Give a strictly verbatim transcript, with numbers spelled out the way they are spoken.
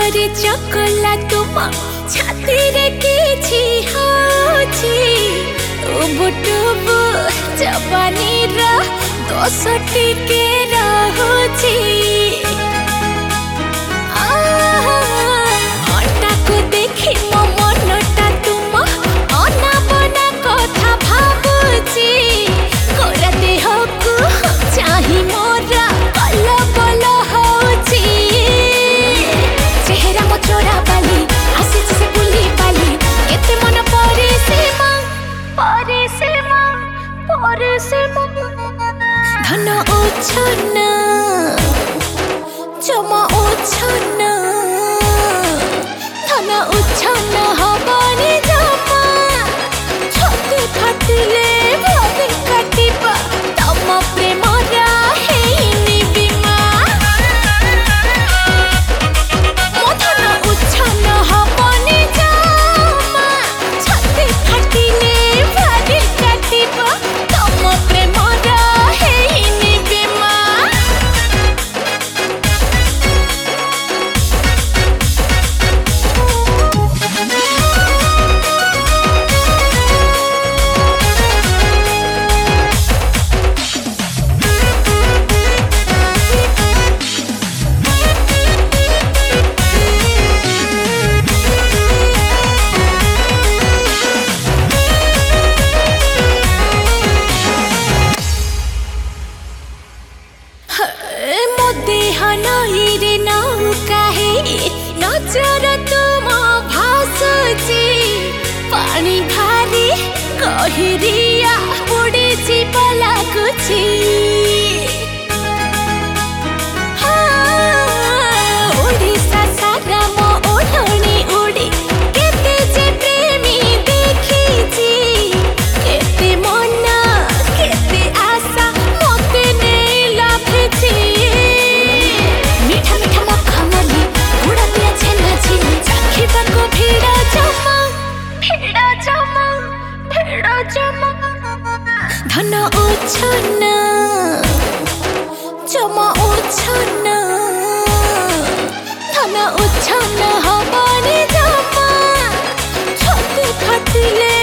परी चकला तुम छाती रे किछि होछि उबुटुबु जवानी रा दस टिके रहुछि अटा को देखि मो मनटा तुम अनाबना कथा भाबुछि कोरा देह को चाहि मोरा कल बल होछि चेहरा मो चोरा बाली आसी से बुली बाली केते मन परे सीमा परे सीमा परे सीमा धन ओछन जमा ओछन धन ओछन हबानी जमा छाती फाटिले भागे काटिबा तम प्रेम रा हेइनी बीमा मो धन ओछन हबानी जमा छाती फाटिले भागे काटिबा तम प्रेम रा हेइनी बीमा मो देह नहिरे नौका हे नजर तुम भासुची पानी भारी कहिरिया उड़ी जीव लागुची ओडिशा सारा मो ओढ़णी उड़ी केते जे प्रेमी देखिची केते मन केते आशा मोते ने लाभिची मीठा मीठा मखमली गुड़ा पिया छेना झिली चाखिबा को भिड़ा जमा भिड़ा जमा भिड़ा जमा धन ओछन जमा ओछन धन ओछन हबानी जमा छाती फाटिले